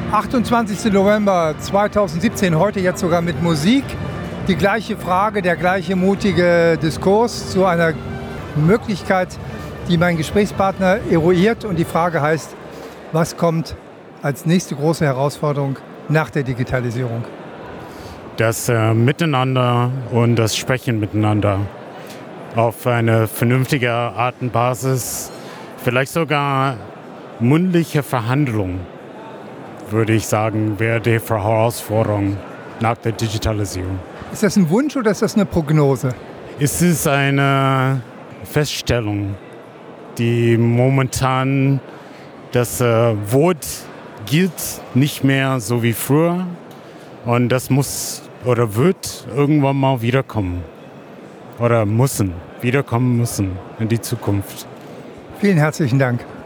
28. November 2017, heute jetzt sogar mit Musik. Die gleiche Frage, der gleiche mutige Diskurs zu einer Möglichkeit, die mein Gesprächspartner eruiert. Und die Frage heißt, was kommt als nächste große Herausforderung nach der Digitalisierung? Das Miteinander und das Sprechen miteinander auf eine vernünftige Art und Basis, vielleicht sogar mündliche Verhandlung, würde ich sagen, wäre die Herausforderung nach der Digitalisierung. Ist das ein Wunsch oder ist das eine Prognose? Es ist eine Feststellung, die momentan das Wort gilt nicht mehr so wie früher und das muss oder wird irgendwann mal wiederkommen oder wiederkommen müssen in die Zukunft. Vielen herzlichen Dank.